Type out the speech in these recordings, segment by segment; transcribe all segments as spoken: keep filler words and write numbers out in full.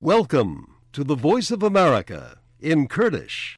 Welcome to the Voice of America in Kurdish.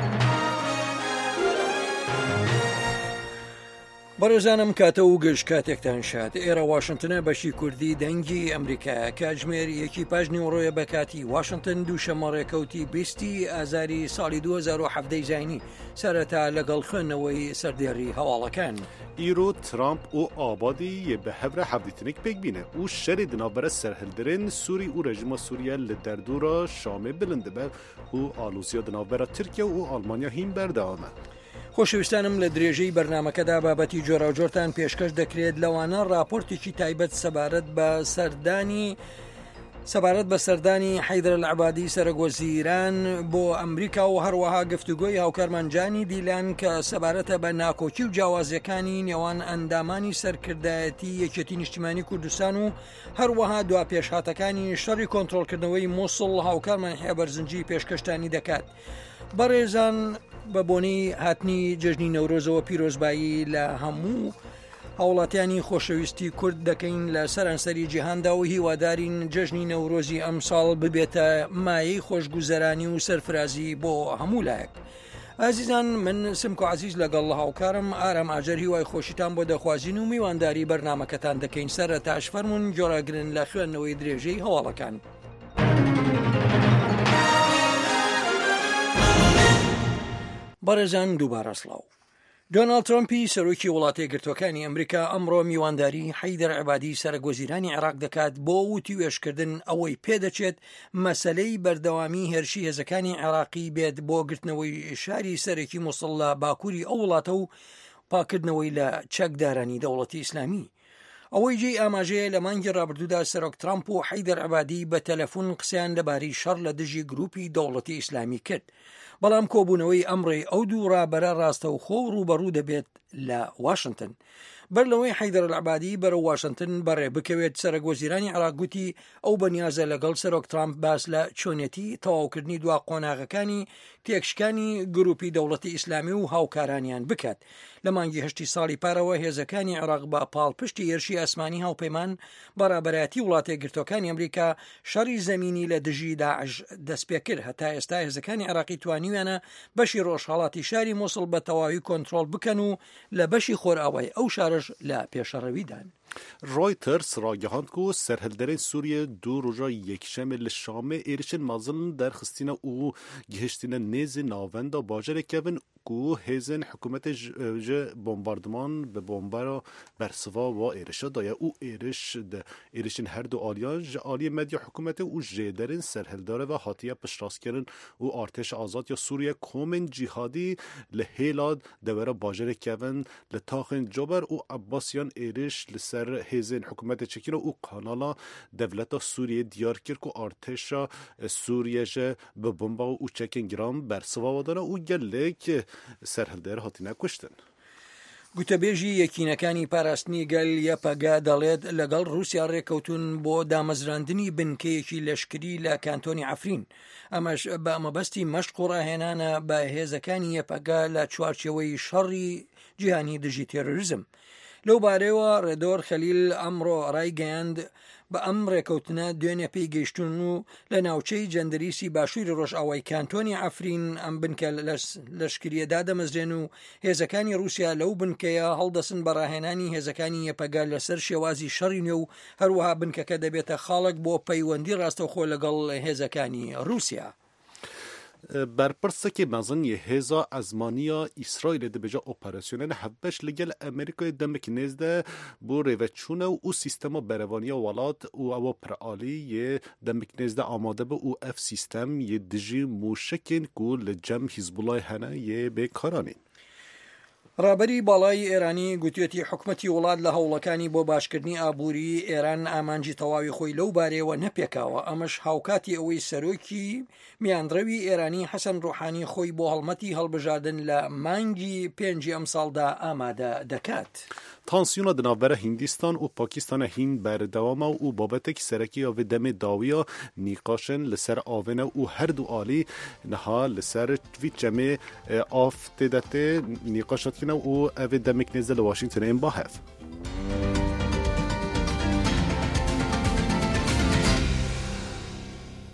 بەڕێزانم کاتە و گەشت کاتێکتان شاد ئێرە واشنگتنە بەشی کوردی دەنگی ئەمریکا کاتژمێر یەکی پاش نیوەڕۆیە بە کاتی واشنگتن دووشەمە ڕێکەوتی بیستی ئازاری ساڵی دوو هەزار و هەفت زاینی سەرەتا لەگەڵ خوێندنەوەی سەردێڕی هەواڵەکان ئیرۆ ترامپ و ئابادی بە هەورە هەفتێتنێک پێک بینە و شەری دنابەرە سەرهەلدرێن سووری و رژیمە سووریا لە دەردوورە شامێ بلند بە و ئالوزیا دنابەرە تورکیا و ئالمانیا هین بەردەوامە. خۆشەویستانم لە درێژەی بەرنمەکەدا بابەتی جۆراوجۆرتان پێشکەش دەکرێت لەوانە راپۆرتێکی تایبەت سەبارەت بە سەردانی سەبارەت بە سەردانی حەیدەر العەبادی سەرۆکوەزیران بۆ ئەمریکا و هەروەها گفتوگۆی هاوکارمانجانی دیلان کە سەبارەتە بە ناکۆکی و جیاوازیەکانی نێوان ئەندامانی سەرکردایەتی یەکێتی نیشتیمانی کوردستان و هەروەها دوا پێشهاتەکانی شەڕی کۆنتڕۆلکردنەوەی مووسڵ هاوکارمان هەیە بەرزنجی پێشکەشتانی دەکات. بەڕێزان بە بۆنەی هاتنی جەژنی نەورۆزەوە پیرۆزبایی لە هەموو هاوڵاتیانی خۆشەویستی کورد دەکەین لە سەرانسەری جیهاندا و هیوادارین جەژنی نەورۆزی ئەمساڵ ببێتە مایەی خۆشگوزەرانی و سەرفرازی بۆ هەموو لایەک. ئازیزان من سمکۆ عەزیز لەگەڵ هاوکارم ئارام ئاجەر هیوای خۆشیتان بۆ دەخوازین و میوانداری بەرنامەکەتان دەکەین. سەرەتاش فەرمون جۆراگرن لە خوێندنەوەی درێژەی هەواڵەکان. بەڕێزان دووبارە سڵاو. دۆناڵد ترامپی سەرۆکی وڵاتە یەکگرتووەکانی ئەمریکا ئەمڕۆ میوانداری حەیدەر عەبادی سەرۆکوەزیرانی عێراق دەکات بۆ وتی وێشکردن ئەوەی پێدەچێت مەسەلەی بەردەوامی هێرشی هێزەکانی عێراقی بێت بۆ گرتنەوەی شاری سەرێکی مووسڵ لە باکووری ئەو وڵاتە و پاکردنەوەی لە چەکدارانی دەوڵەتی ئیسلامی. ئەوەی جێی ئاماژەیە لە مانگی ڕابردوودا سەرۆک ترامپ و حەیدەر عەبادی بە تەلەفۆن قسەیان لەبارەی شەڕ لە دژی گروپی دەوڵەتی ئیسلامی کرد. بەڵام کۆبوونەوەی ئەمڕێ ئەو دوو ڕابەرە ڕاستە و خۆ ڕوبەڕوو دەبێت لە واشنگتن. بەر لەوەی حەیدەر العەبادی بەرە واشنگتن بەڕێ بکەوێت سەرۆکوەزیرانی عێراق گوتی ئەو بەنیازە لەگەڵ سەرۆک ترامپ باس لە چۆنێتی تەواوکردنی دوا قۆناغەکانی تێکشکانی گروپی دەوڵەتی ئیسلامی و هاوکارانیان بکات. لە مانگی هەشتی ساڵی پارەوە هێزەکانی عێراق بە پاڵپشتی هێرشی ئاسمانی هاوپەیمان بەڕابەرایەتی وڵاتە یەکگرتووەکانی ئەمریکا شەڕی زەمینی لە دژی داعش دەست پێ کرد. هەتا ئێستا هێزەکانی عێراقی توانیویانە بەشی ڕۆژهەڵاتی شاری مووسڵ بە تەواوی کۆنتڕۆڵ بکەن و لە بەشی خۆرئاوای ئەو شارش لە پێشەڕەویدان. رویترز راگەهاند کو سەرهەلدەرên Sûriye du roja yekîşemê li Şamê êrişên mezin derxistina û gihiştina nêzê navenda bajarê kevin ku hêzên hikûmetê ji bombardiman bi bombara bersiva wa êrişa daye û êriş de êrişên her du aliyan ji aliyê medya hikûmetê û jêderên serhildare ve hatiye piştrastkirin û artêşa azad ya Sûriye komên cîhadî li hêla devera bajarê kevin li taxên Cober û Abbasiyan êriş li ser hêzên hikûmetê çekîne û kanala devleta Sûriyê diyar kir ku artêşa Sûriye ji bi bomba û çekên giran bersiva wadana û gelek سەرهەلدەر هاتینە کوشتن. گوتەبێژی یەکینەکانی پاراستنی گەل یەپەگا دەڵێت لەگەڵ رووسیا ڕێکەوتون بۆ دامەزراندنی بنکەیەکی لەشکری لە کانتۆنی عەفرین. ئەمەش بە مەبەستی مەشق و ڕاهێنانە بە هێزەکانی یەپەگا لە چوارچێوەی شەڕی جیهانی دژی تێرۆریزم. لەو بارەوە ڕێدۆر خەلیل ئەمڕۆ ڕایگەیاند بە ئەم ڕێکەوتنە دوێنێ پێی گەیشتون و لە ناوچەی جەندەریسی باشووری ڕۆژئاوای کانتۆنی عەفرین ئەم بنکە لەشکریەدا دەمەزرێن و هێزەکانی رووسیا لەو بنکەیە هەڵدەسن بە ڕاهێنانی هێزەکانی یەپەگا لەسەر شێوازی شەڕی نوێ و هەروەها بنکەکە دەبێتە خاڵک بۆ پەیوەندی ڕاستەوخۆ لەگەڵ هێزەکانی رووسیا. برپرسکی مزن یه هزا ازمانیا اسرائیل دبجا اپراسیونل هفبش لگل امریکای دمک نزده بو ریوچونه و سیستما بروانیا ولات و او پرآلی یه دمک نزده آماده به او اف سیستم یه دجی موشکین که لجم حزب الله هنه یه بکارانین. ڕابەری باڵای ئێرانی گوتێتی حکومەتی وڵات لە هەوڵەکانی بۆ باشکردنی ئابووری ئێران ئامانجی تەواوی خۆی لەو بارەوە نەپێکاوە. ئەمەش هاوکاتی ئەوەی سەرۆکی میاندڕەوی ئێرانی حەسەن ڕوحانی خۆی بۆ هەڵمەتی هەڵبژاردن لە مانگی پێنجی ئەم ساڵدا ئامادە دەکات. تانسیونا دنابره هندستان و پاکستان هین بردوامه و بابتک سرکی و دم داویا نیقاشن لسر آونه و هر دو آلی نها لسر وی جمع آف تدته نیقاشت کنه و او دمک نزل واشنگتن این با هف.